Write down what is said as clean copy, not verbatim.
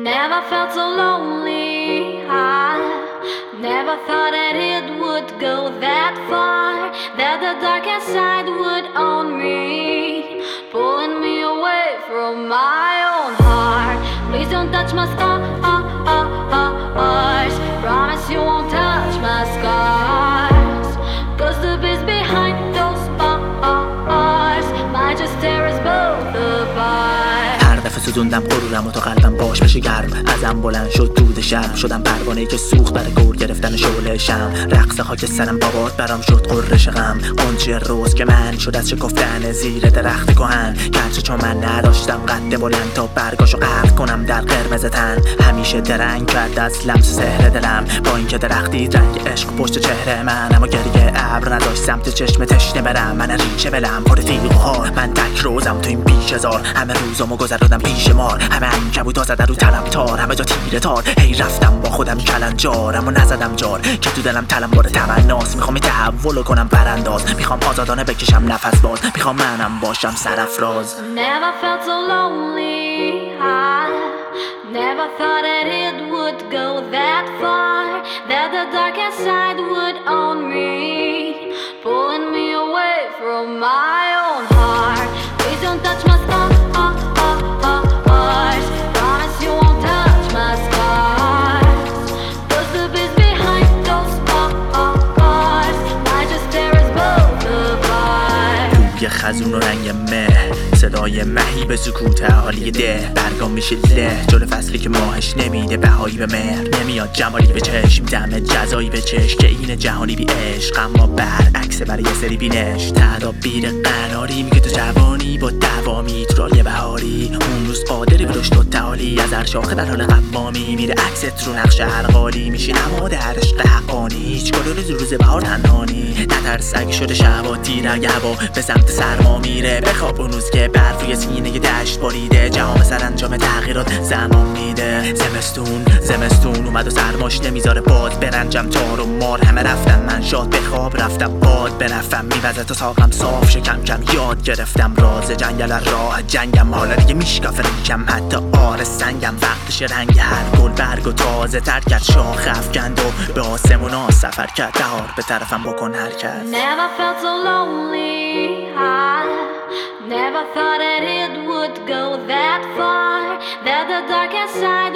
Never felt so lonely. I never thought that it would go that far, that the darkest side would own me, pulling me away from my own heart. Please don't touch my scars. Promise you won't touch my scars, 'cause the beast behind those bars might just tear us both apart. هر دفعه سوزوندم غرورم و تا قلبم باش بشه گرم، ازم بلند شد دود شرم، شدم پروانه‌ای که سوخت برای گور گرفتن شعله شم. رقص خاک سرم بابات برام شد قررش غم، قنچه روز که من شد از شکفتن زیر درخت کهن. گرچه چون من نداشتم قد بلند تا برگاشو غرق کنم در قرمز تن، همیشه درنگ کرد از لمس سحر دلم، با اینکه درختی رنگ عشق پشت چهره من، اما گریه ابر نداشت سمت چشم تشنه برم. من ریشه بلم پر تیغ و هار، من تک روزم تو این بیش هزار، همه روزامو گذروندم پیش مار، همه عنکبوتا زدن رو تنم تار، همه جا تیره تار. هی رفتم با خودم کلنجار، اما نزدم جار که تو دلم تلم بار تمناست. میخوام تحولو کنم برانداز، میخوام آزادانه بکشم نفس باز، میخوام منم باشم سرافراز. Never felt so lonely. I never thought that it would go that far, that the darkest side would own me, pulling me away from my own heart. Please don't touch my scars. Promise you won't touch my scars, 'cause the beast behind those bars might just tear us both apart. بوی خزون و رنگ مه، صدای مهی به سکوت حالی ده، برگام میشه له جلو فصلی که ماهش نمیده بهایی به مهر. نمیاد جمالی به چشم، دم جزایی به چشم، که این جهانی بی عشق، اما برعکس برای یه سری بینش. تدابیر قناری میگه تو جوانی با دوامی تو راه بهاری، اون روز قادری به رشد و تعالی، از هر شاخه در حال قوامی میره عکست رو نقش ارقالی، میشی نما در عشق حقانی، هیچ کل روز بهار تنهانی. نترس اگه شده شبا تیر، اگه هوا به سمت سرما میره، بخواب اون روز که برف روی سینه دشت باریده، جهان سرانجام تغییرات زمان میده. زمستون اومد و سرماش نمیذاره باد برنجم تار و مار، همه رفتم من شاد به خواب رفتم باد برفتم، میوزه تا ساقم صاف شکم کم یاد گرفتم راز جنگل راه جنگم، حالا دیگه میشکاف ریکم حتی آر سنگم، وقتش رنگ هر گل برگ و تازه تر کرد، شاخ افکند و به آسمونا سفر کرد، بهار به طرفم بکن حرکت. Never felt so lonely. I never thought that it would go that far, that the darkest side